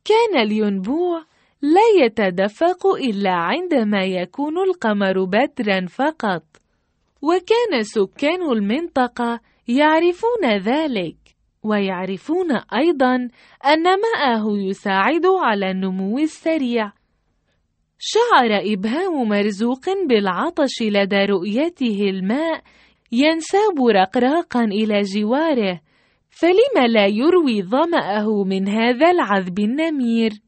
كان الينبوع لا يتدفق إلا عندما يكون القمر بدرًا فقط، وكان سكان المنطقة يعرفون ذلك، ويعرفون أيضًا أن ماءه يساعد على النمو السريع. شعر إبهام مرزوق بالعطش لدى رؤيته الماء ينساب رقراقًا إلى جواره، فلم لا يروي ظمأه من هذا العذب النمير؟